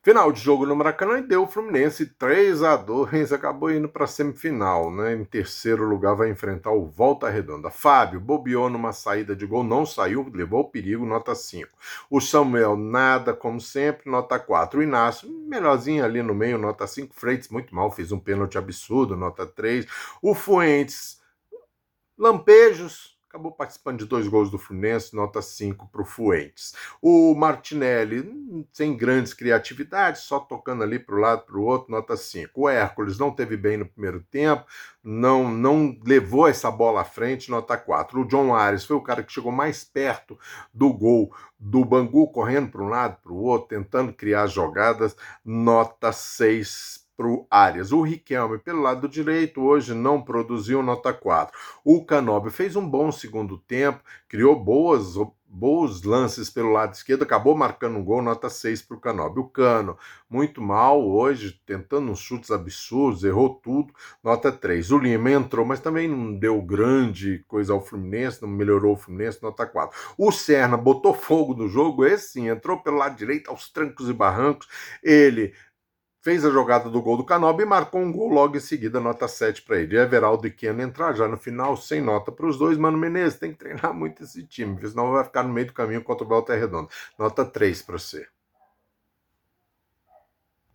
Final de jogo no Maracanã e deu o Fluminense 3-2, acabou indo para a semifinal, né? Em terceiro lugar vai enfrentar o Volta Redonda. Fábio bobeou numa saída de gol, não saiu, levou o perigo, nota 5. O Samuel, nada, como sempre, nota 4. O Inácio, melhorzinho ali no meio, nota 5. Freitas, muito mal, fez um pênalti absurdo, nota 3. O Fuentes, lampejos, acabou participando de 2 gols do Fluminense, nota 5 para o Fuentes. O Martinelli, sem grandes criatividades, só tocando ali para o lado, para o outro, nota 5. O Hércules não teve bem no primeiro tempo, não levou essa bola à frente, nota 4. O John Ares foi o cara que chegou mais perto do gol do Bangu, correndo para um lado, para o outro, tentando criar jogadas, nota 6 para o Arias. O Riquelme, pelo lado direito, hoje não produziu, nota 4. O Canóbio fez um bom segundo tempo, criou bons lances pelo lado esquerdo, acabou marcando um gol, nota 6 para o Canóbio. O Cano, muito mal hoje, tentando uns chutes absurdos, errou tudo, nota 3. O Lima entrou, mas também não deu grande coisa ao Fluminense, não melhorou o Fluminense, nota 4. O Serna botou fogo no jogo, esse sim, entrou pelo lado direito aos trancos e barrancos, ele fez a jogada do gol do Canóbio e marcou um gol logo em seguida, nota 7 para ele. Everaldo e Keno entrar já no final, sem nota para os dois. Mano Menezes tem que treinar muito esse time, senão vai ficar no meio do caminho contra o Volta Redonda. Nota 3 para você.